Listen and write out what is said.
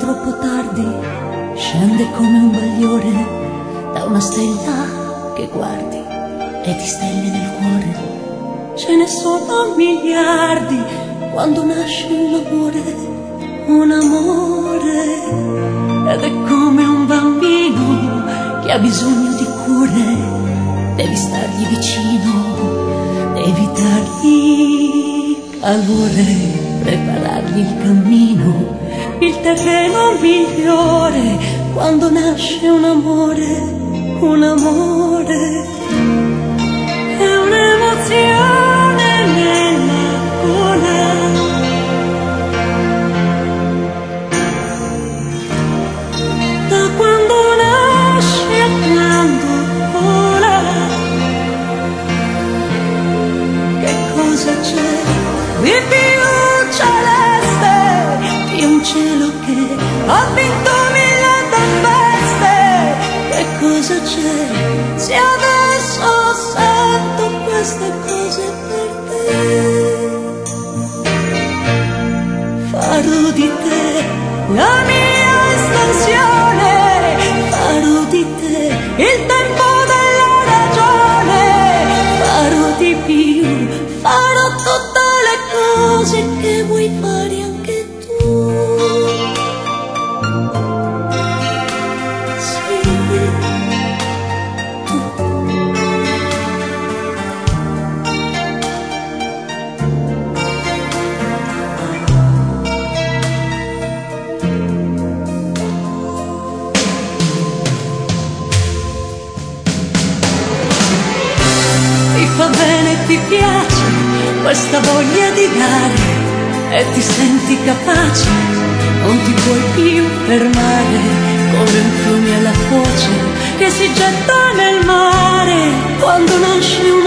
troppo tardi, scende come un bagliore da una stella che guardi e ti stelle nel cuore. Ce ne sono miliardi quando nasce un amore, ed è come un bambino che ha bisogno di cure. Devi stargli vicino, devi dargli calore, preparargli il cammino, il terreno migliore quando nasce un amore, un amore. È un'emozione nella gola, da quando nasce a quando vola. Che cosa c'è di più celeste, di un cielo che ha vinto mille tempeste? Che cosa c'è se adesso sento queste cose per te? Farò di te la mia estensione, farò di te il tempo della ragione, farò di più, farò tutte le cose che vuoi fare anche tu. Sì, tu. Ti fa bene, ti piace questa voglia di dare e ti senti capace, non ti puoi più fermare, come un fiume alla foce che si getta nel mare quando nasce